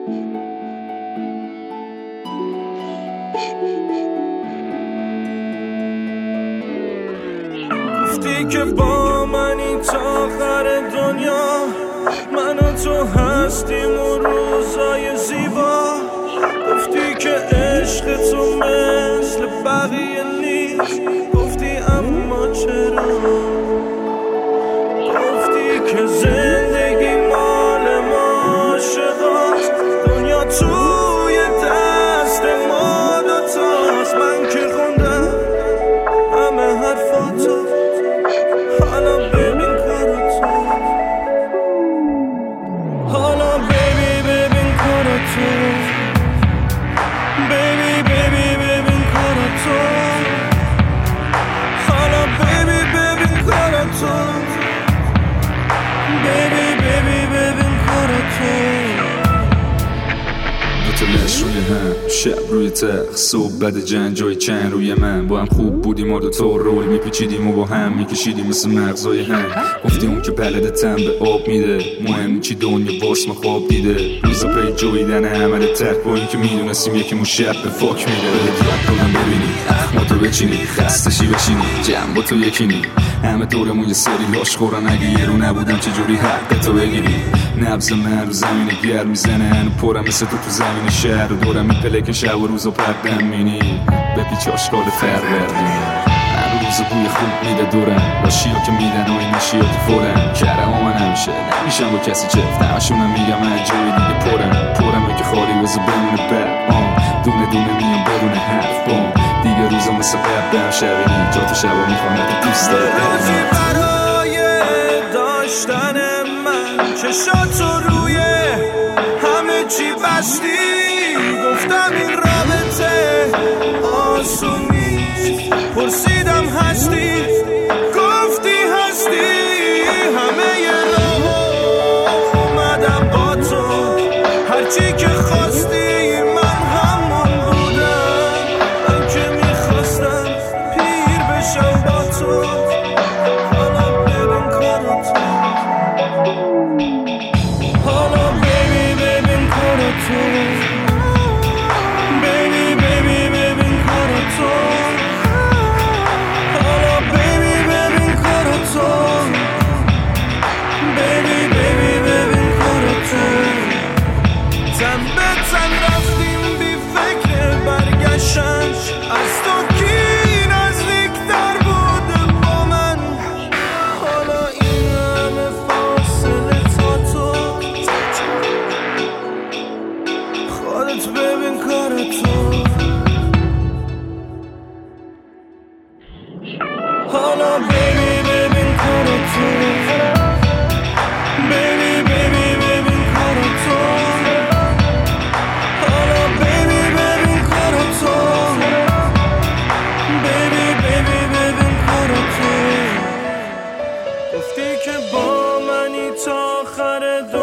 گفتی که با منی تا آخر دنیا، من و تو هستیم و روزای زیبا. گفتی که عشق تو مثل بقیه نیست، گفتی اما چرا؟ گفتی که زندگی مال ما عاشقاست، دنیا توی دست ما دوتاست. من که خوندم همه حرفاتو، حالا ببین کاراتو، حالا ببین کاراتو، ببین کاراتو، حالا ببین کاراتو، ببین کاراتو. دوتا لش روی هم، شب روی تخت، صبح بد جنگ جای چند روی من. با هم خوب بودیم ما دوتا رول میپیچیدیم و با هم میکشیدیم مثل مغزای هم. گفتی اون که بلده تن به آب میده، مهم چی دنیا واس ما خواب دیده. روزا پی جویدن عمل تک با این که میدونستیم یکی مو شب به فاک میده. رد کنم ببینی اخماتو بچینی، خستشی بشینی جمع با تو یکینی. همه دورمون یه سری لاش خورن، اگه یه رو نبودم چجوری حقتو بگیری؟ نبض من رو زمین گرم میزنه، هنو پرم مثل تو زمین شهر و دورم میپلکن شب و روزو پردم مینی به پیچ آشکال فروردین. هر روز بوی خوب میده دورم، لاشی ها که میدن و این نشی ها تو فورم. کرم و من نمیشم با کسی چفت، همشونم میگم من جای دیگه پرم که خالی وزه بمونه بر دونه میام بدون حرف بام. دیگه روزا مثل قبلم شبینی جا تو شبا میخوام دوست داره روزی برای داشتن من چشاتو روی همه چی بستی. گفتم این رابطه آسون نیست، پرسیدم هستی، گفتی هستی. همه ی راه اومدم با تو، هرچی که خواستی من همون بودم. من که میخواستم پیر بشم با تو، حالا ببین کاراتو، حالا ببین کاراتو، ببین کاراتو، حالا ببین کاراتو، ببین کاراتو. تن به تن رفتیم بی فکر برگشتن، از تو کی نزدیکتر بود با من؟ حالا این همه فاصله تا تو، خودت ببین کاراتو، حالا ببین کاراتو، ببین کاراتو، حالا ببین کاراتو، ببین کاراتو. گفتی که با منی تا آخر